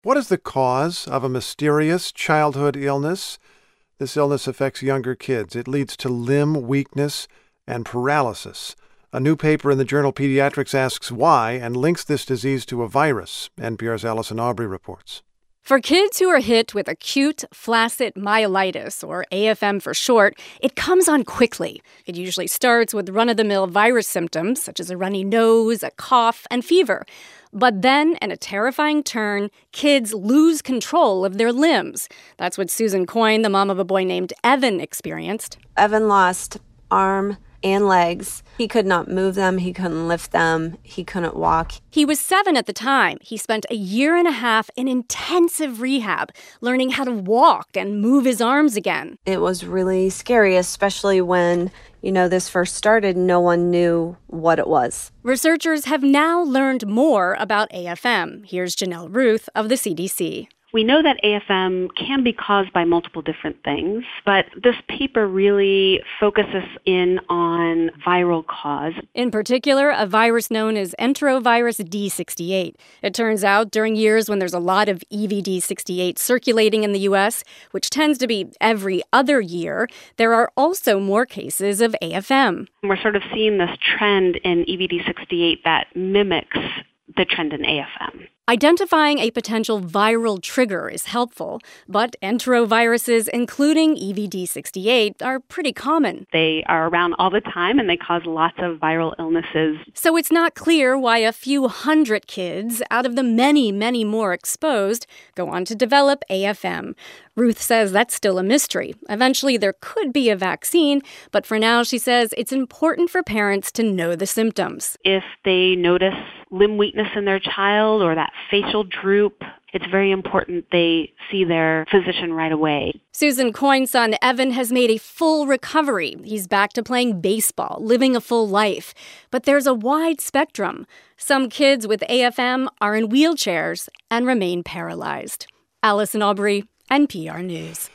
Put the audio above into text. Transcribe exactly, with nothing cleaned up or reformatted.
What is the cause of a mysterious childhood illness? This illness affects younger kids. It leads to limb weakness and paralysis. A new paper in the journal Pediatrics asks why and links this disease to a virus. N P R's Allison Aubrey reports. For kids who are hit with acute flaccid myelitis, or A F M for short, it comes on quickly. It usually starts with run-of-the-mill virus symptoms, such as a runny nose, a cough, and fever. But then, in a terrifying turn, kids lose control of their limbs. That's what Susan Coyne, the mom of a boy named Evan, experienced. Evan lost arm and legs. He could not move them. He couldn't lift them. He couldn't walk. He was seven at the time. He spent a year and a half in intensive rehab, learning how to walk and move his arms again. It was really scary, especially when, you know, this first started, no one knew what it was. Researchers have now learned more about A F M. Here's Janelle Ruth of the C D C. We know that A F M can be caused by multiple different things, but this paper really focuses in on viral cause. In particular, a virus known as enterovirus D sixty-eight. It turns out during years when there's a lot of E V D sixty-eight circulating in the U S, which tends to be every other year, there are also more cases of A F M. We're sort of seeing this trend in E V D sixty-eight that mimics the trend in A F M. Identifying a potential viral trigger is helpful, but enteroviruses, including E V D sixty-eight, are pretty common. They are around all the time, and they cause lots of viral illnesses. So it's not clear why a few hundred kids, out of the many, many more exposed, go on to develop A F M. Ruth says that's still a mystery. Eventually, there could be a vaccine, but for now, she says it's important for parents to know the symptoms. If they notice limb weakness in their child or that facial droop, it's very important they see their physician right away. Susan Coyne's son, Evan, has made a full recovery. He's back to playing baseball, living a full life. But there's a wide spectrum. Some kids with A F M are in wheelchairs and remain paralyzed. Allison Aubrey, N P R News.